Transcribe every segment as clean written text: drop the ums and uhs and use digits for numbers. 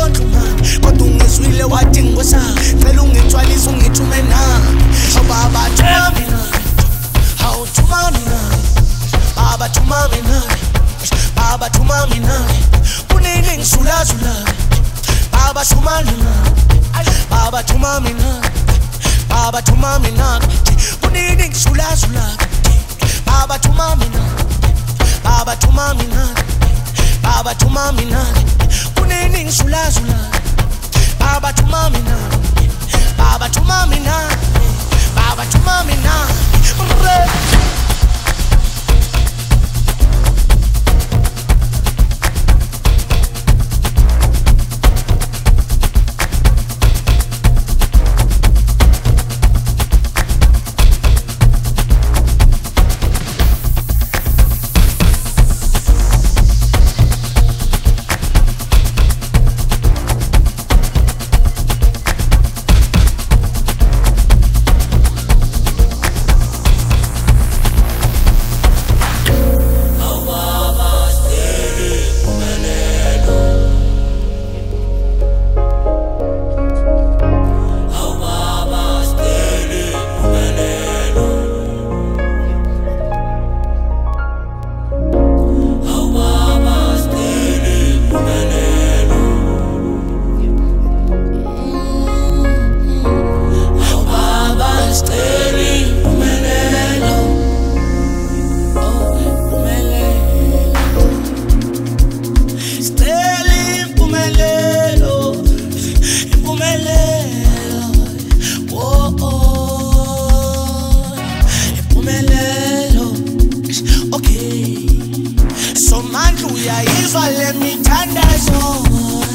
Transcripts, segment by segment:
ngizokondla manje kodwa ungizwile wathi ngosana ngicela ungithwalise ungithume na baba thuma mina hawu thuma mina baba thuma mina baba thuma mina kunini ngisulazula baba thuma mina baba thuma mina baba thuma mina kunini ngisulazula baba thuma mina baba thuma mina baba thuma mina kunini ngisulazula baba thuma mina baba thuma mina baba thuma mina uyayizwa le mithandazo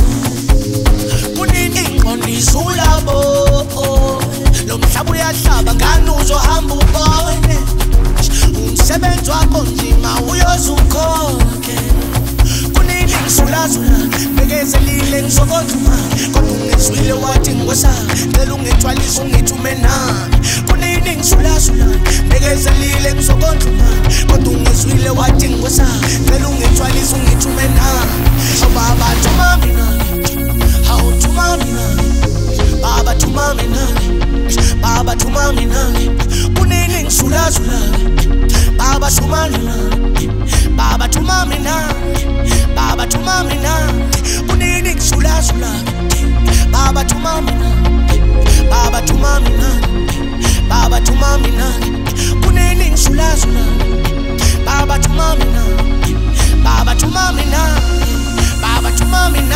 kunini ngqondizula bo lo mhlaba uyahlaba ngani uzohamba ubone umsebenzi wakho nzima uyozukhokhe kunini ngisulazula bekezelile ngizokondla kodwa ungizwile wathi ngosana ngicela ungithwalise ungithume nami kunini ngisulazula bekezelile ngizokondla kodwa ungizwile wathi ngosana ngicela ungithwalise ungithume nami baba thuma mina hawu thuma mina baba thuma mina baba thuma mina kunini ngisulazula baba thuma mina baba thuma mina baba thuma mina kunini ngisulazula baba thuma mina baba thuma mina baba thuma mina kunini ngisulazula baba thuma mina baba thuma mina baba thuma mina